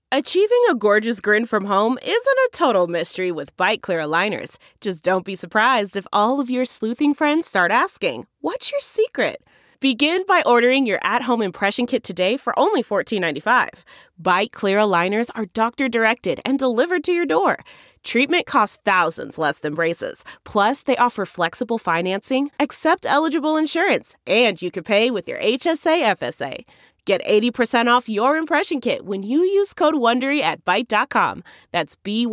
Achieving a gorgeous grin from home isn't a total mystery with Byte Clear aligners. Just don't be surprised if all of your sleuthing friends start asking, "What's your secret?" Begin by ordering your at-home impression kit today for only $14.95. Byte Clear aligners are doctor-directed and delivered to your door. Treatment costs thousands less than braces. Plus, they offer flexible financing, accept eligible insurance, and you can pay with your HSA FSA. Get 80% off your impression kit when you use code WONDERY at Byte.com. That's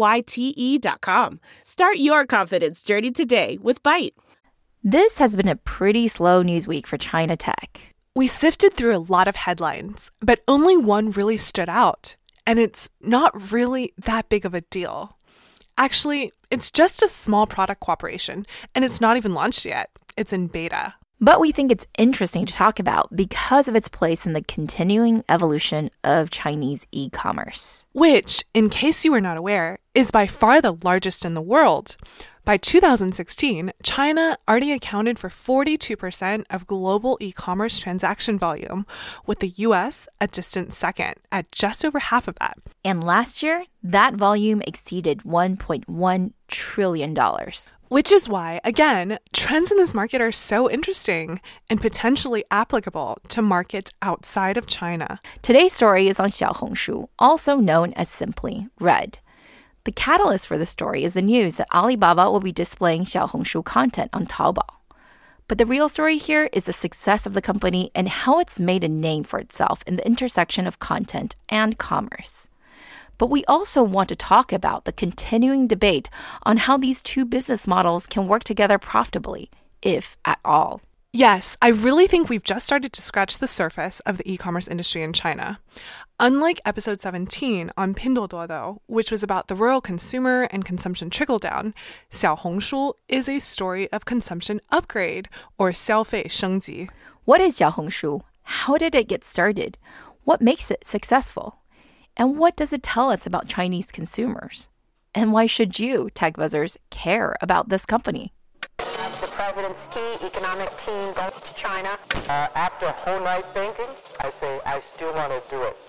BYTE.com. Start your confidence journey today with Byte. This has been a pretty slow news week for China tech. We sifted through a lot of headlines, but only one really stood out. And it's not really that big of a deal. Actually, it's just a small product cooperation, and it's not even launched yet. It's in beta. But we think it's interesting to talk about because of its place in the continuing evolution of Chinese e-commerce. Which, in case you were not aware, is by far the largest in the world. By 2016, China already accounted for 42% of global e-commerce transaction volume, with the US a distant second at just over half of that. And last year, that volume exceeded $1.1 trillion. Which is why, again, trends in this market are so interesting and potentially applicable to markets outside of China. Today's story is on Xiaohongshu, also known as simply Red. The catalyst for the story is the news that Alibaba will be displaying Xiaohongshu content on Taobao. But the real story here is the success of the company and how it's made a name for itself in the intersection of content and commerce. But we also want to talk about the continuing debate on how these two business models can work together profitably, if at all. Yes, I really think we've just started to scratch the surface of the e-commerce industry in China. Unlike episode 17 on Pinduoduo, though, which was about the rural consumer and consumption trickle-down, Xiaohongshu is a story of consumption upgrade, or 消费升级. What is Xiaohongshu? How did it get started? What makes it successful? And what does it tell us about Chinese consumers? And why should you, tech buzzers, care about this company? The president's key economic team goes to China. After a whole night thinking, I say I still want to do it.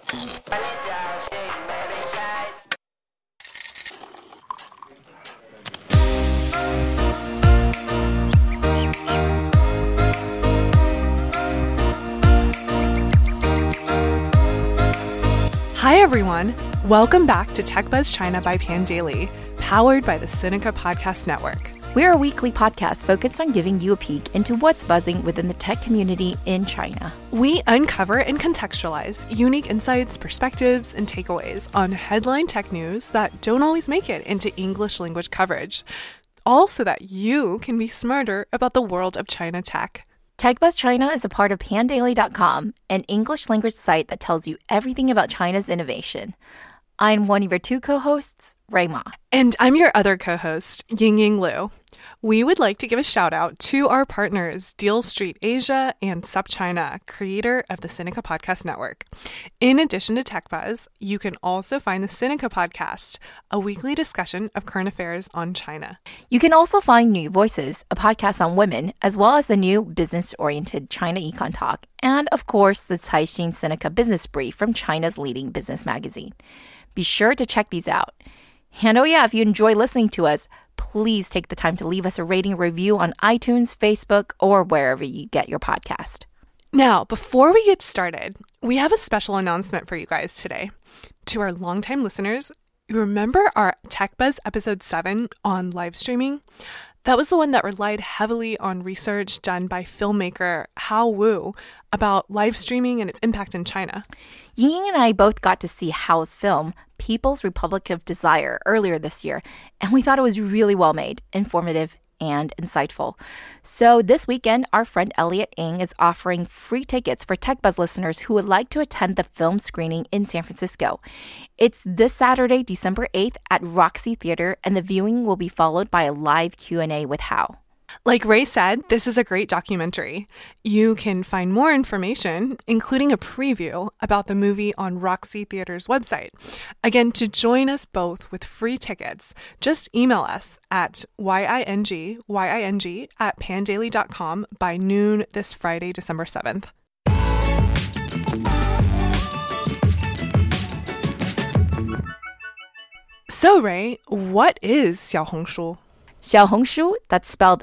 Hi, everyone. Welcome back to Tech Buzz China by Pandaily, powered by the Sinica Podcast Network. We're a weekly podcast focused on giving you a peek into what's buzzing within the tech community in China. We uncover and contextualize unique insights, perspectives, and takeaways on headline tech news that don't always make it into English language coverage, all so that you can be smarter about the world of China tech. TechBuzz China is a part of Pandaily.com, an English language site that tells you everything about China's innovation. I'm one of your two co-hosts, Rui Ma. And I'm your other co-host, Yingying Liu. We would like to give a shout out to our partners, Deal Street Asia and SupChina, creator of the Sinica Podcast Network. In addition to TechBuzz, you can also find the Sinica Podcast, a weekly discussion of current affairs on China. You can also find New Voices, a podcast on women, as well as the new business-oriented China Econ Talk, and of course, the Caixin Sinica Business Brief from China's leading business magazine. Be sure to check these out. And oh yeah, if you enjoy listening to us, please take the time to leave us a rating and review on iTunes, Facebook, or wherever you get your podcast. Now, before we get started, we have a special announcement for you guys today. To our longtime listeners, you remember our TechBuzz episode 7 on live streaming? That was the one that relied heavily on research done by filmmaker Hao Wu about live streaming and its impact in China. Ying and I both got to see Hao's film, People's Republic of Desire, earlier this year, and we thought it was really well made, informative, and insightful. So this weekend, our friend Elliot Ng is offering free tickets for TechBuzz listeners who would like to attend the film screening in San Francisco. It's this Saturday, December 8th at Roxy Theater, and the viewing will be followed by a live Q&A with Hao. Like Ray said, this is a great documentary. You can find more information, including a preview about the movie on Roxy Theater's website. Again, to join us both with free tickets, just email us at ying@pandaily.com by noon this Friday, December 7th. So, Ray, what is 小红书? 小红书, that's spelled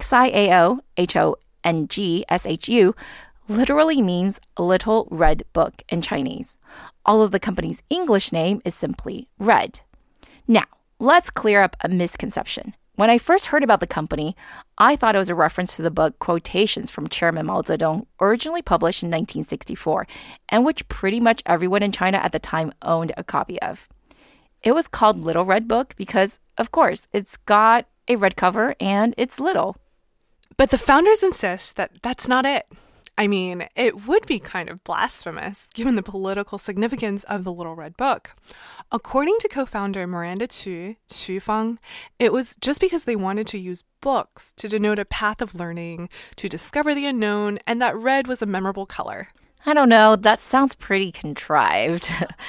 Xiaohongshu, literally means little red book in Chinese. Although the company's English name is simply Red. Now, let's clear up a misconception. When I first heard about the company, I thought it was a reference to the book Quotations from Chairman Mao Zedong, originally published in 1964, and which pretty much everyone in China at the time owned a copy of. It was called Little Red Book because, of course, it's got a red cover and it's little. But the founders insist that that's not it. I mean, it would be kind of blasphemous given the political significance of the Little Red Book. According to co-founder Miranda Xu Fang, it was just because they wanted to use books to denote a path of learning, to discover the unknown, and that red was a memorable color. I don't know, that sounds pretty contrived.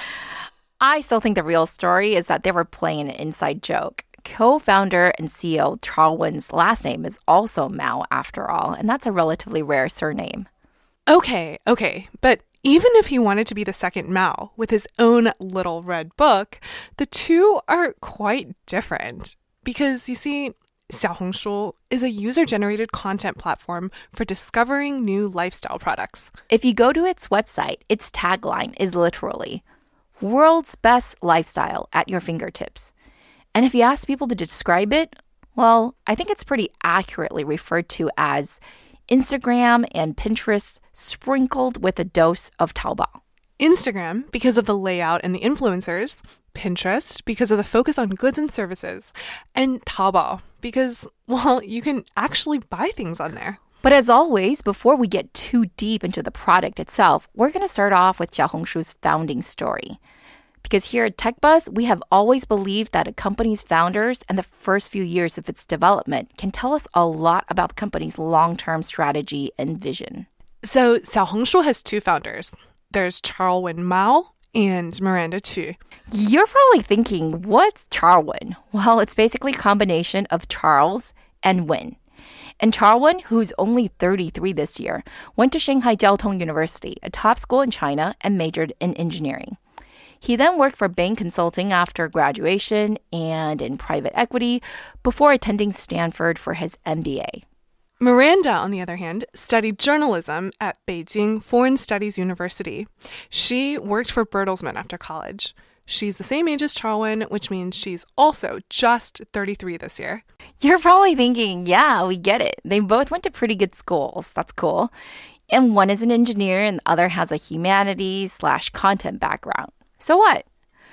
I still think the real story is that they were playing an inside joke. Co-founder and CEO Charles Wen's last name is also Mao, after all, and that's a relatively rare surname. Okay, but even if he wanted to be the second Mao with his own Little Red Book, the two are quite different. Because, you see, 小红书 is a user-generated content platform for discovering new lifestyle products. If you go to its website, its tagline is literally, "World's best lifestyle at your fingertips." And if you ask people to describe it, well, I think it's pretty accurately referred to as Instagram and Pinterest sprinkled with a dose of Taobao. Instagram, because of the layout and the influencers. Pinterest, because of the focus on goods and services. And Taobao, because, well, you can actually buy things on there. But as always, before we get too deep into the product itself, we're going to start off with Xiaohongshu's founding story. Because here at TechBuzz, we have always believed that a company's founders and the first few years of its development can tell us a lot about the company's long-term strategy and vision. So, 小红书 has two founders. There's Charles Wen Mao and Miranda Xu. You're probably thinking, what's Charles Wen? Well, it's basically a combination of Charles and Wen. And Charles Wen, who's only 33 this year, went to Shanghai Jiao Tong University, a top school in China, and majored in engineering. He then worked for Bain Consulting after graduation and in private equity before attending Stanford for his MBA. Miranda, on the other hand, studied journalism at Beijing Foreign Studies University. She worked for Bertelsmann after college. She's the same age as Charles Wen, which means she's also just 33 this year. You're probably thinking, yeah, we get it. They both went to pretty good schools. That's cool. And one is an engineer and the other has a humanities/content background. So what?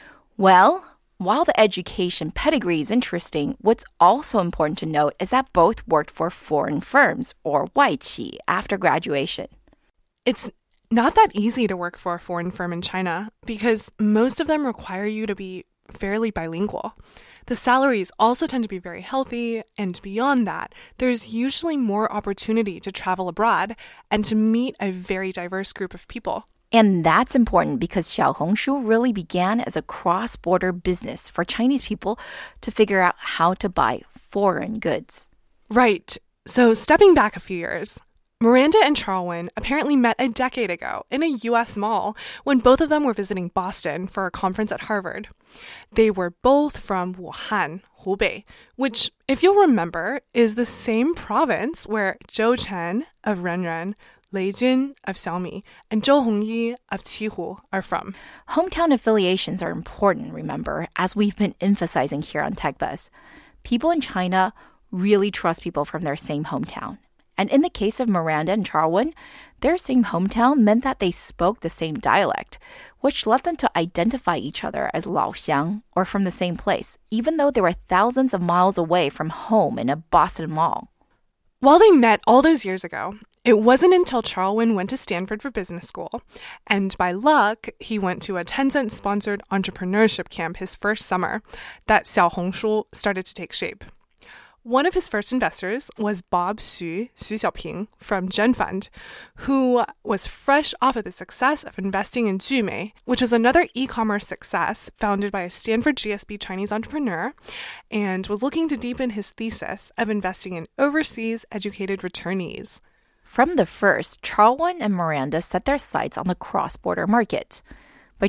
Well, while the education pedigree is interesting, what's also important to note is that both worked for foreign firms, or 外企, after graduation. It's not that easy to work for a foreign firm in China because most of them require you to be fairly bilingual. The salaries also tend to be very healthy, and beyond that, there's usually more opportunity to travel abroad and to meet a very diverse group of people. And that's important because Xiaohongshu really began as a cross-border business for Chinese people to figure out how to buy foreign goods. Right. So stepping back a few years, Miranda and Charles Wen apparently met a decade ago in a U.S. mall when both of them were visiting Boston for a conference at Harvard. They were both from Wuhan, Hubei, which, if you'll remember, is the same province where Zhou Chen of Renren, Lei Jun of Xiaomi, and Zhou Hongyi of Qihoo are from. Hometown affiliations are important, remember, as we've been emphasizing here on TechBuzz. People in China really trust people from their same hometown. And in the case of Miranda and Charles Wen, their same hometown meant that they spoke the same dialect, which led them to identify each other as Laoxiang, or from the same place, even though they were thousands of miles away from home in a Boston mall. While they met all those years ago, it wasn't until Charles Wen went to Stanford for business school, and by luck, he went to a Tencent-sponsored entrepreneurship camp his first summer, that Xiaohongshu started to take shape. One of his first investors was Bob Xu Xiaoping from GenFund, who was fresh off of the success of investing in Jumei, which was another e-commerce success founded by a Stanford GSB Chinese entrepreneur, and was looking to deepen his thesis of investing in overseas educated returnees. From the first, Charles Wen and Miranda set their sights on the cross-border market. By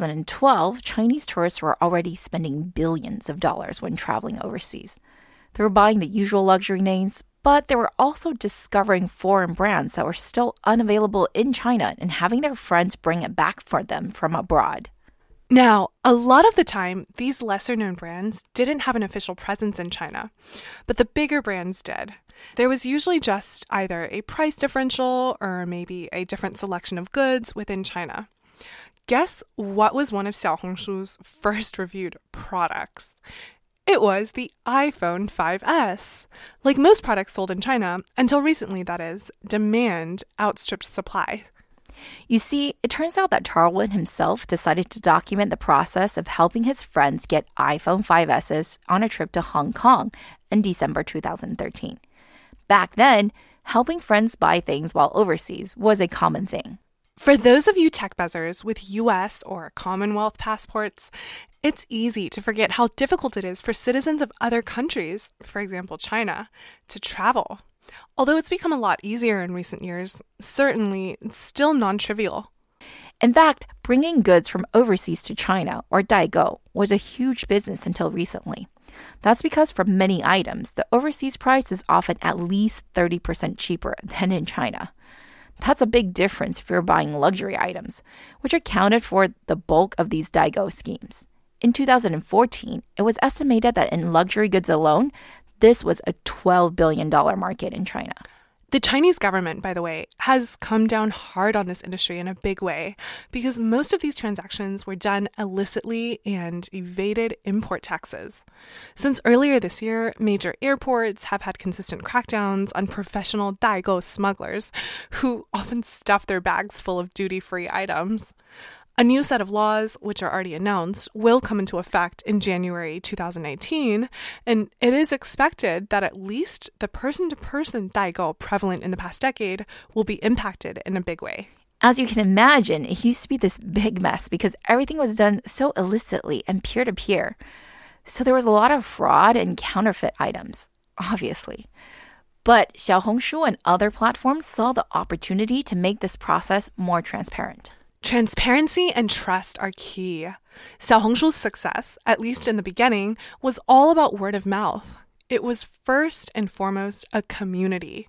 2012, Chinese tourists were already spending billions of dollars when traveling overseas. They were buying the usual luxury names, but they were also discovering foreign brands that were still unavailable in China and having their friends bring it back for them from abroad. Now, a lot of the time, these lesser-known brands didn't have an official presence in China, but the bigger brands did. There was usually just either a price differential or maybe a different selection of goods within China. Guess what was one of Xiaohongshu's first reviewed products? It was the iPhone 5S. Like most products sold in China, until recently that is, demand outstripped supply. You see, it turns out that Tarlin himself decided to document the process of helping his friends get iPhone 5Ss on a trip to Hong Kong in December 2013. Back then, helping friends buy things while overseas was a common thing. For those of you tech buzzers with US or Commonwealth passports, it's easy to forget how difficult it is for citizens of other countries, for example China, to travel. Although it's become a lot easier in recent years, certainly it's still non-trivial. In fact, bringing goods from overseas to China, or Daigou, was a huge business until recently. That's because for many items, the overseas price is often at least 30% cheaper than in China. That's a big difference if you're buying luxury items, which accounted for the bulk of these Daigou schemes. In 2014, it was estimated that in luxury goods alone, this was a $12 billion market in China. The Chinese government, by the way, has come down hard on this industry in a big way because most of these transactions were done illicitly and evaded import taxes. Since earlier this year, major airports have had consistent crackdowns on professional Daigou smugglers who often stuff their bags full of duty-free items. A new set of laws, which are already announced, will come into effect in January 2019, and it is expected that at least the person-to-person Daigou prevalent in the past decade will be impacted in a big way. As you can imagine, it used to be this big mess because everything was done so illicitly and peer-to-peer. So there was a lot of fraud and counterfeit items, obviously. But Xiaohongshu and other platforms saw the opportunity to make this process more transparent. Transparency and trust are key. Xiaohongshu's success, at least in the beginning, was all about word of mouth. It was first and foremost a community.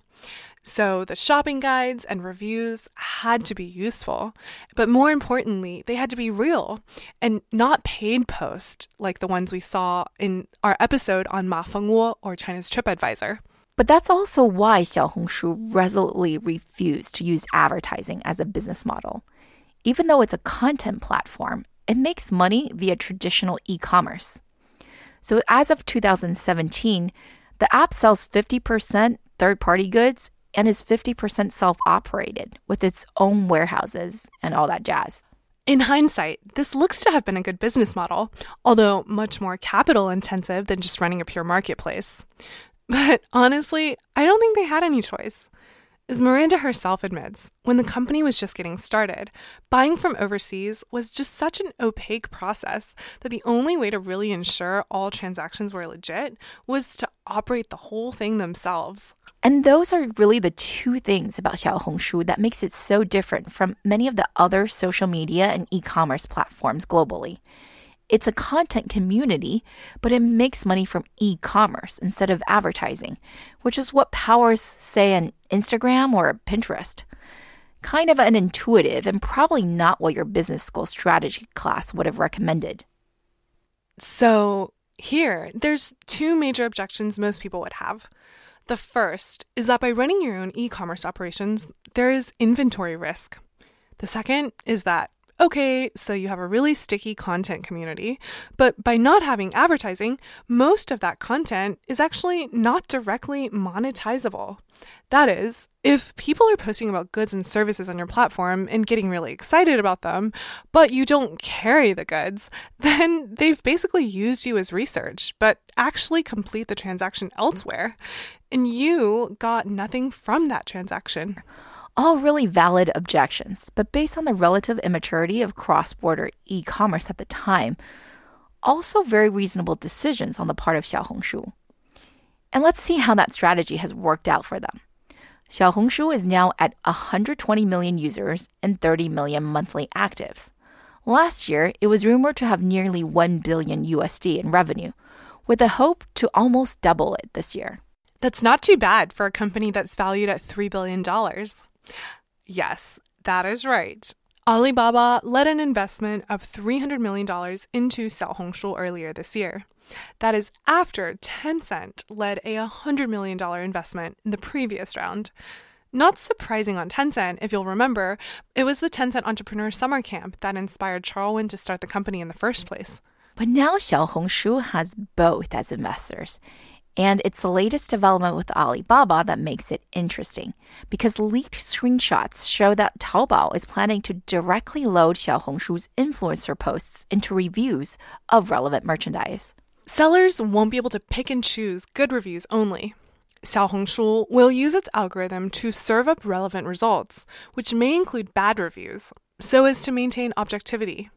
So the shopping guides and reviews had to be useful, but more importantly, they had to be real and not paid posts like the ones we saw in our episode on Ma Fengwo or China's TripAdvisor. But that's also why Xiaohongshu resolutely refused to use advertising as a business model. Even though it's a content platform, it makes money via traditional e-commerce. So as of 2017, the app sells 50% third-party goods and is 50% self-operated with its own warehouses and all that jazz. In hindsight, this looks to have been a good business model, although much more capital-intensive than just running a pure marketplace. But honestly, I don't think they had any choice. As Miranda herself admits, when the company was just getting started, buying from overseas was just such an opaque process that the only way to really ensure all transactions were legit was to operate the whole thing themselves. And those are really the two things about Xiaohongshu that makes it so different from many of the other social media and e-commerce platforms globally. It's a content community, but it makes money from e-commerce instead of advertising, which is what powers, say, an Instagram or Pinterest. Kind of unintuitive and probably not what your business school strategy class would have recommended. So here, there's two major objections most people would have. The first is that by running your own e-commerce operations, there is inventory risk. The second is that okay, so you have a really sticky content community, but by not having advertising, most of that content is actually not directly monetizable. That is, if people are posting about goods and services on your platform and getting really excited about them, but you don't carry the goods, then they've basically used you as research, but actually complete the transaction elsewhere, and you got nothing from that transaction. All really valid objections, but based on the relative immaturity of cross-border e-commerce at the time, also very reasonable decisions on the part of Xiaohongshu. And let's see how that strategy has worked out for them. Xiaohongshu is now at 120 million users and 30 million monthly actives. Last year, it was rumored to have nearly $1 billion USD in revenue, with a hope to almost double it this year. That's not too bad for a company that's valued at $3 billion. Yes, that is right. Alibaba led an investment of $300 million into Xiaohongshu earlier this year. That is after Tencent led a $100 million investment in the previous round. Not surprising on Tencent, if you'll remember, it was the Tencent Entrepreneur Summer Camp that inspired Charlwin to start the company in the first place. But now Xiaohongshu has both as investors. And it's the latest development with Alibaba that makes it interesting, because leaked screenshots show that Taobao is planning to directly load Xiaohongshu's influencer posts into reviews of relevant merchandise. Sellers won't be able to pick and choose good reviews only. Xiaohongshu will use its algorithm to serve up relevant results, which may include bad reviews, so as to maintain objectivity.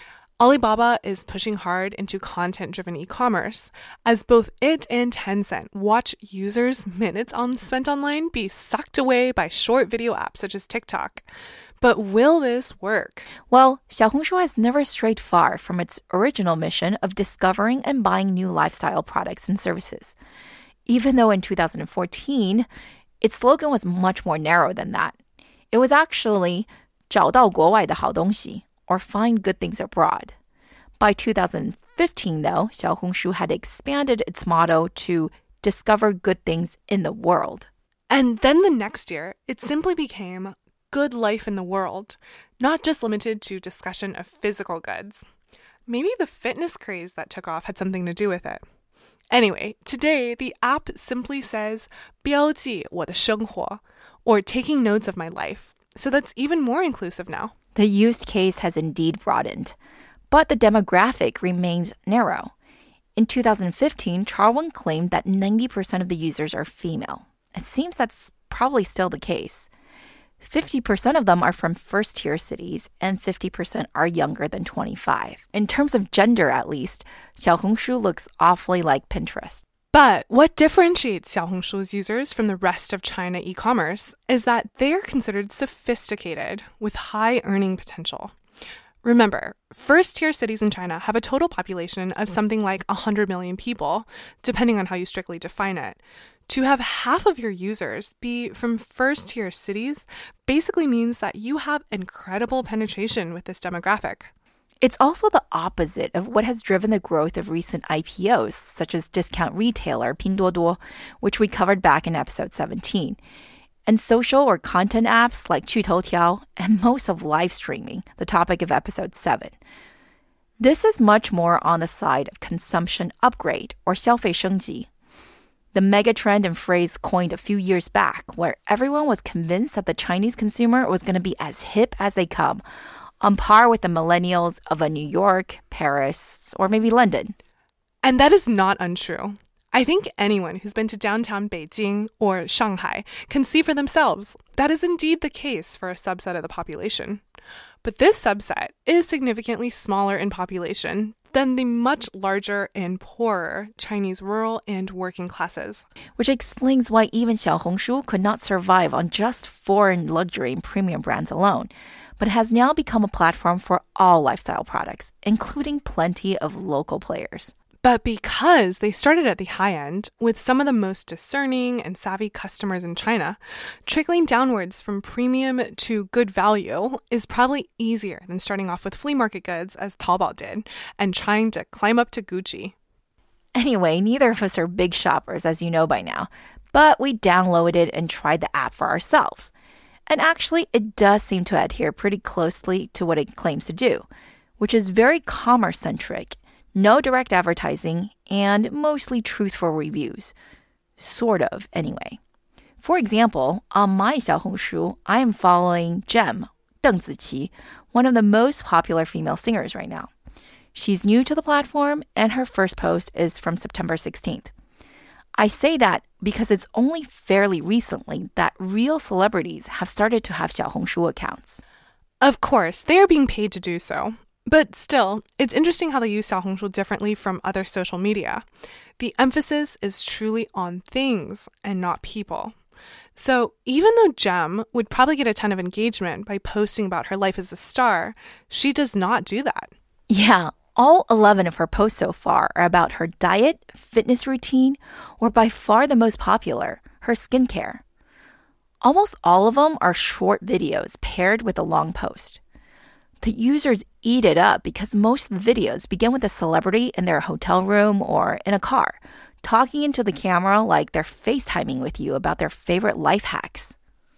Alibaba is pushing hard into content-driven e-commerce, as both it and Tencent watch users' minutes spent online be sucked away by short video apps such as TikTok. But will this work? Well, Xiaohongshu has never strayed far from its original mission of discovering and buying new lifestyle products and services. Even though in 2014, its slogan was much more narrow than that. It was actually 找到国外的好东西, or find good things abroad. By 2015, though, Xiaohongshu had expanded its motto to discover good things in the world. And then the next year, it simply became good life in the world, not just limited to discussion of physical goods. Maybe the fitness craze that took off had something to do with it. Anyway, today the app simply says 标记我的生活, or taking notes of my life. So that's even more inclusive now. The use case has indeed broadened, but the demographic remains narrow. In 2015, Charlwin claimed that 90% of the users are female. It seems that's probably still the case. 50% of them are from first-tier cities, and 50% are younger than 25. In terms of gender, at least, Xiaohongshu looks awfully like Pinterest. But what differentiates Xiaohongshu's users from the rest of China e-commerce is that they are considered sophisticated with high earning potential. Remember, first-tier cities in China have a total population of something like 100 million people, depending on how you strictly define it. To have half of your users be from first-tier cities basically means that you have incredible penetration with this demographic. It's also the opposite of what has driven the growth of recent IPOs, such as discount retailer Pinduoduo, which we covered back in episode 17, and social or content apps like Qutoutiao, and most of live streaming, the topic of episode 7. This is much more on the side of consumption upgrade, or 消费升级. The megatrend and phrase coined a few years back, where everyone was convinced that the Chinese consumer was going to be as hip as they come, on par with the millennials of a New York, Paris, or maybe London. And that is not untrue. I think anyone who's been to downtown Beijing or Shanghai can see for themselves that is indeed the case for a subset of the population. But this subset is significantly smaller in population than the much larger and poorer Chinese rural and working classes. Which explains why even Xiaohongshu could not survive on just foreign luxury and premium brands alone, but has now become a platform for all lifestyle products, including plenty of local players. But because they started at the high end, with some of the most discerning and savvy customers in China, trickling downwards from premium to good value is probably easier than starting off with flea market goods as Taobao did and trying to climb up to Gucci. Anyway, neither of us are big shoppers, as you know by now, but we downloaded and tried the app for ourselves. And actually, it does seem to adhere pretty closely to what it claims to do, which is very commerce-centric. No direct advertising, and mostly truthful reviews. Sort of, anyway. For example, on my Xiaohongshu, I am following Gem, Deng Ziqi, one of the most popular female singers right now. She's new to the platform, and her first post is from September 16th. I say that because it's only fairly recently that real celebrities have started to have Xiaohongshu accounts. Of course, they are being paid to do so. But still, it's interesting how they use Xiaohongshu differently from other social media. The emphasis is truly on things and not people. So even though Jem would probably get a ton of engagement by posting about her life as a star, she does not do that. Yeah, all 11 of her posts so far are about her diet, fitness routine, or by far the most popular, her skincare. Almost all of them are short videos paired with a long post. The users eat it up because most of the videos begin with a celebrity in their hotel room or in a car, talking into the camera like they're FaceTiming with you about their favorite life hacks.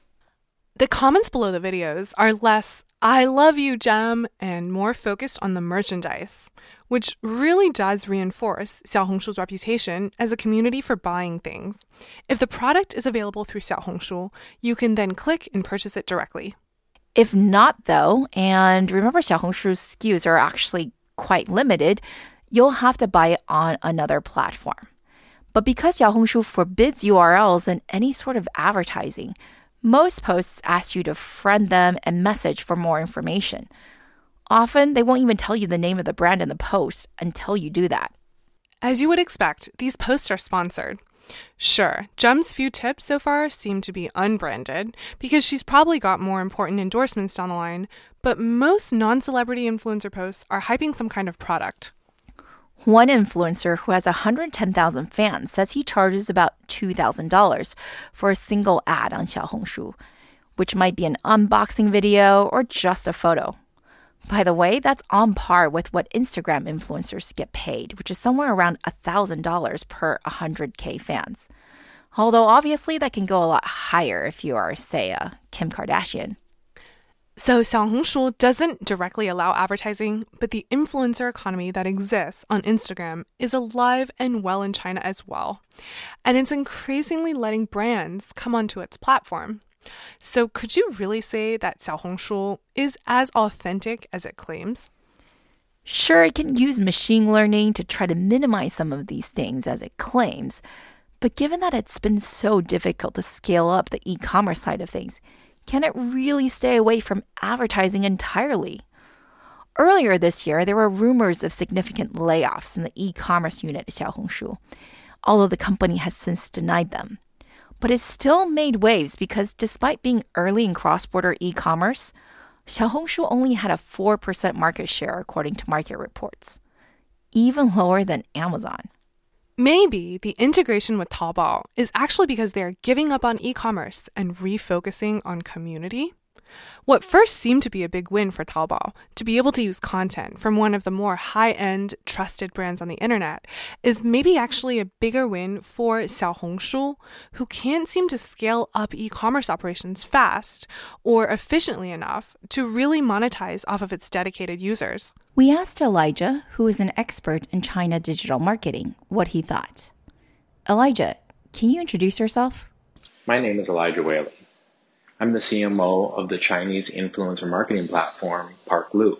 The comments below the videos are less, "I love you, Jem," and more focused on the merchandise, which really does reinforce Xiaohongshu's reputation as a community for buying things. If the product is available through Xiaohongshu, you can then click and purchase it directly. If not, though, and remember Xiaohongshu's SKUs are actually quite limited, you'll have to buy it on another platform. But because Xiaohongshu forbids URLs in any sort of advertising, most posts ask you to friend them and message for more information. Often, they won't even tell you the name of the brand in the post until you do that. As you would expect, these posts are sponsored. Sure, Jem's few tips so far seem to be unbranded because she's probably got more important endorsements down the line, but most non-celebrity influencer posts are hyping some kind of product. One influencer who has 110,000 fans says he charges about $2,000 for a single ad on Xiaohongshu, which might be an unboxing video or just a photo. By the way, that's on par with what Instagram influencers get paid, which is somewhere around $1,000 per 100K fans. Although obviously that can go a lot higher if you are, say, Kim Kardashian. So Xiaohongshu doesn't directly allow advertising, but the influencer economy that exists on Instagram is alive and well in China as well. And it's increasingly letting brands come onto its platform. So could you really say that Xiaohongshu is as authentic as it claims? Sure, it can use machine learning to try to minimize some of these things as it claims. But given that it's been so difficult to scale up the e-commerce side of things, can it really stay away from advertising entirely? Earlier this year, there were rumors of significant layoffs in the e-commerce unit at Xiaohongshu, although the company has since denied them. But it still made waves because despite being early in cross-border e-commerce, Xiaohongshu only had a 4% market share according to market reports, even lower than Amazon. Maybe the integration with Taobao is actually because they're giving up on e-commerce and refocusing on community. What first seemed to be a big win for Taobao, to be able to use content from one of the more high-end, trusted brands on the internet, is maybe actually a bigger win for Xiaohongshu, who can't seem to scale up e-commerce operations fast or efficiently enough to really monetize off of its dedicated users. We asked Elijah, who is an expert in China digital marketing, what he thought. Elijah, can you introduce yourself? My name is Elijah Whaley. I'm the CMO of the Chinese influencer marketing platform, Parklu.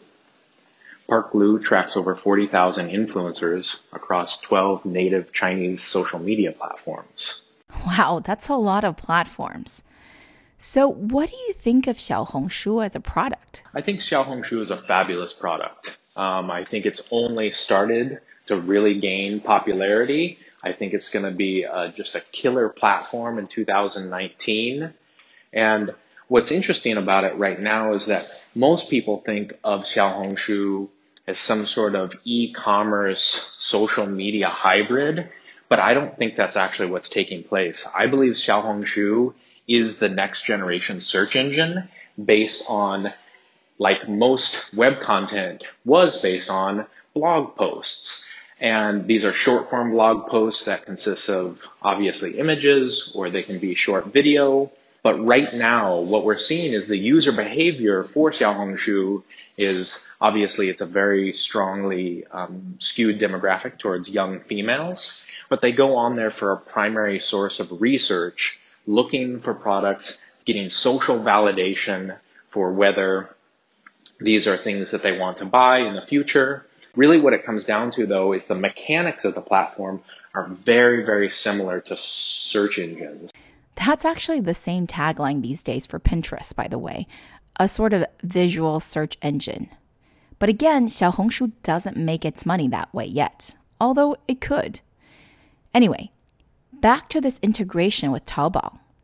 Parklu tracks over 40,000 influencers across 12 native Chinese social media platforms. Wow, that's a lot of platforms. So what do you think of Xiaohongshu as a product? I think Xiaohongshu is a fabulous product. I think it's only started to really gain popularity. I think it's going to be just a killer platform in 2019. And what's interesting about it right now is that most people think of Xiaohongshu as some sort of e-commerce social media hybrid, but I don't think that's actually what's taking place. I believe Xiaohongshu is the next generation search engine based on, like most web content was based on, blog posts. And these are short form blog posts that consist of obviously images, or they can be short video. But right now, what we're seeing is the user behavior for Xiaohongshu is obviously it's a very strongly skewed demographic towards young females, but they go on there for a primary source of research, looking for products, getting social validation for whether these are things that they want to buy in the future. Really what it comes down to, though, is the mechanics of the platform are very, very similar to search engines. That's actually the same tagline these days for Pinterest, by the way, a sort of visual search engine. But again, Xiaohongshu doesn't make its money that way yet, although it could. Anyway, back to this integration with Taobao.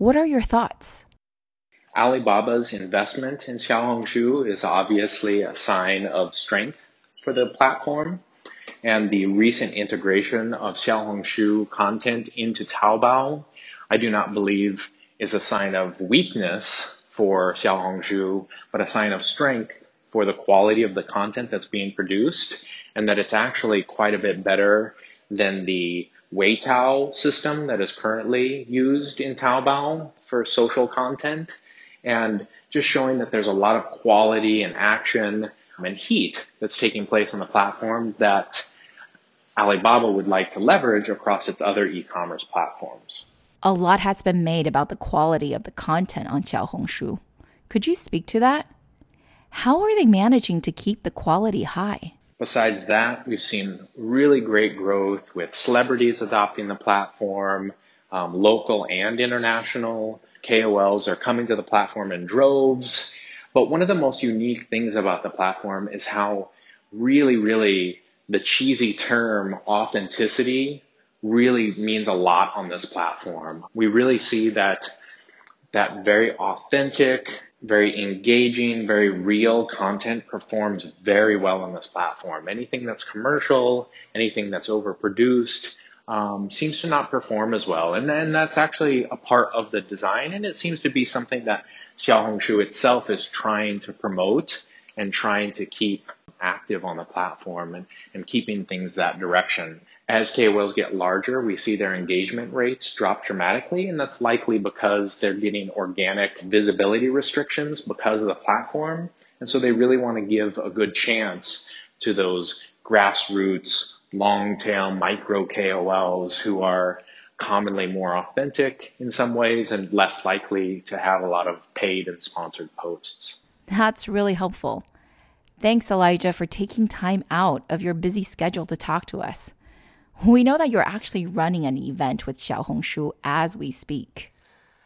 What are your thoughts? Alibaba's investment in Xiaohongshu is obviously a sign of strength for the platform, and the recent integration of Xiaohongshu content into Taobao, I do not believe is a sign of weakness for Xiaohongshu, but a sign of strength for the quality of the content that's being produced, and that it's actually quite a bit better than the Weitao system that is currently used in Taobao for social content, and just showing that there's a lot of quality and action and heat that's taking place on the platform that Alibaba would like to leverage across its other e-commerce platforms. A lot has been made about the quality of the content on Xiaohongshu. Could you speak to that? How are they managing to keep the quality high? Besides that, we've seen really great growth with celebrities adopting the platform, local and international. KOLs are coming to the platform in droves. But one of the most unique things about the platform is how really the cheesy term authenticity really means a lot on this platform. We really see that very authentic, very engaging, very real content performs very well on this platform. Anything that's commercial, anything that's overproduced, seems to not perform as well. And then that's actually a part of the design, and it seems to be something that Xiaohongshu itself is trying to promote and trying to keep active on the platform and keeping things that direction. As KOLs get larger, we see their engagement rates drop dramatically, and that's likely because they're getting organic visibility restrictions because of the platform. And so they really want to give a good chance to those grassroots, long-tail micro KOLs who are commonly more authentic in some ways and less likely to have a lot of paid and sponsored posts. That's really helpful. Thanks, Elijah, for taking time out of your busy schedule to talk to us. We know that you're actually running an event with Xiaohongshu as we speak.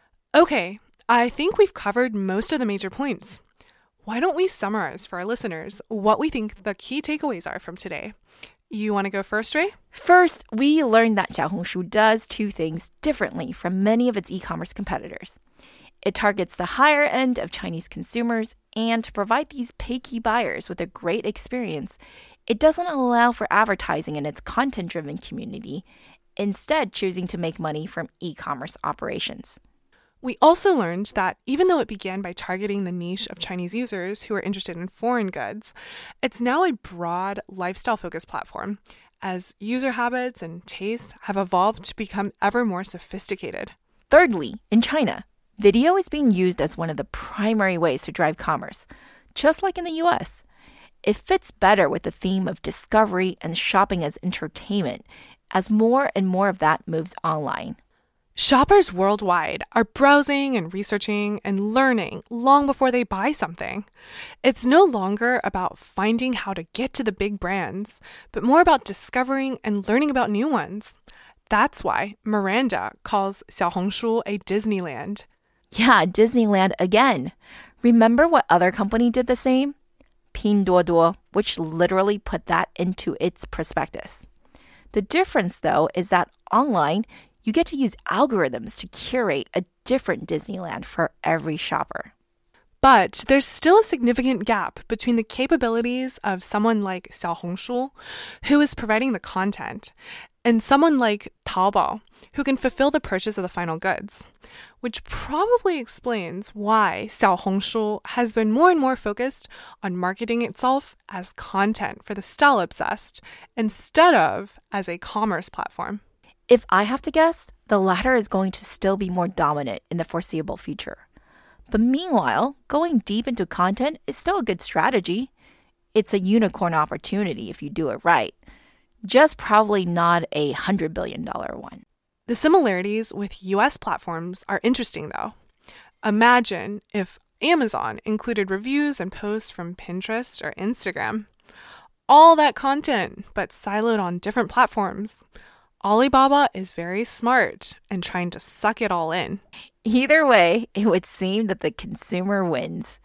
Okay, I think we've covered most of the major points. Why don't we summarize for our listeners what we think the key takeaways are from today? You want to go first, Ray? First, we learned that Xiaohongshu does two things differently from many of its e-commerce competitors. It targets the higher end of Chinese consumers, and to provide these picky buyers with a great experience, it doesn't allow for advertising in its content-driven community, instead choosing to make money from e-commerce operations. We also learned that even though it began by targeting the niche of Chinese users who are interested in foreign goods, it's now a broad lifestyle-focused platform, as user habits and tastes have evolved to become ever more sophisticated. Thirdly, in China, video is being used as one of the primary ways to drive commerce, just like in the US. It fits better with the theme of discovery and shopping as entertainment, as more and more of that moves online. Shoppers worldwide are browsing and researching and learning long before they buy something. It's no longer about finding how to get to the big brands, but more about discovering and learning about new ones. That's why Miranda calls Xiaohongshu a Disneyland. Yeah, Disneyland again. Remember what other company did the same? Pinduoduo, which literally put that into its prospectus. The difference, though, is that online, you get to use algorithms to curate a different Disneyland for every shopper. But there's still a significant gap between the capabilities of someone like Xiaohongshu, who is providing the content, and someone like Taobao, who can fulfill the purchase of the final goods, which probably explains why Xiaohongshu has been more and more focused on marketing itself as content for the style-obsessed instead of as a commerce platform. If I have to guess, the latter is going to still be more dominant in the foreseeable future. But meanwhile, going deep into content is still a good strategy. It's a unicorn opportunity if you do it right. Just probably not a $100 billion one. The similarities with US platforms are interesting, though. Imagine if Amazon included reviews and posts from Pinterest or Instagram. All that content, but siloed on different platforms. Alibaba is very smart and trying to suck it all in. Either way, it would seem that the consumer wins.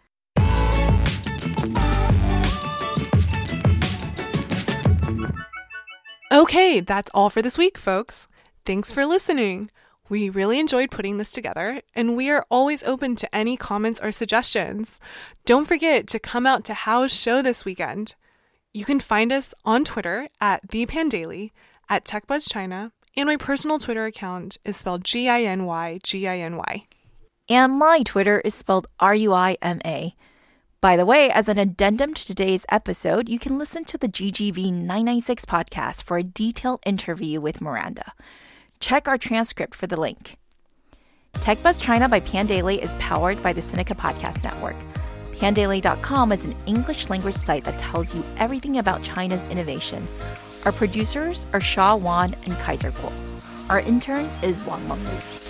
Okay, that's all for this week, folks. Thanks for listening. We really enjoyed putting this together, and we are always open to any comments or suggestions. Don't forget to come out to Hao's show this weekend. You can find us on Twitter at ThePandaily, at TechBuzzChina, and my personal Twitter account is spelled GINY. And my Twitter is spelled RUIMA. By the way, as an addendum to today's episode, you can listen to the GGV 996 podcast for a detailed interview with Miranda. Check our transcript for the link. TechBuzz China by Pandaily is powered by the Sinica Podcast Network. Pandaily.com is an English language site that tells you everything about China's innovation. Our producers are Shaw Wan and Kaiser Kuo. Our interns is Wang Menglu.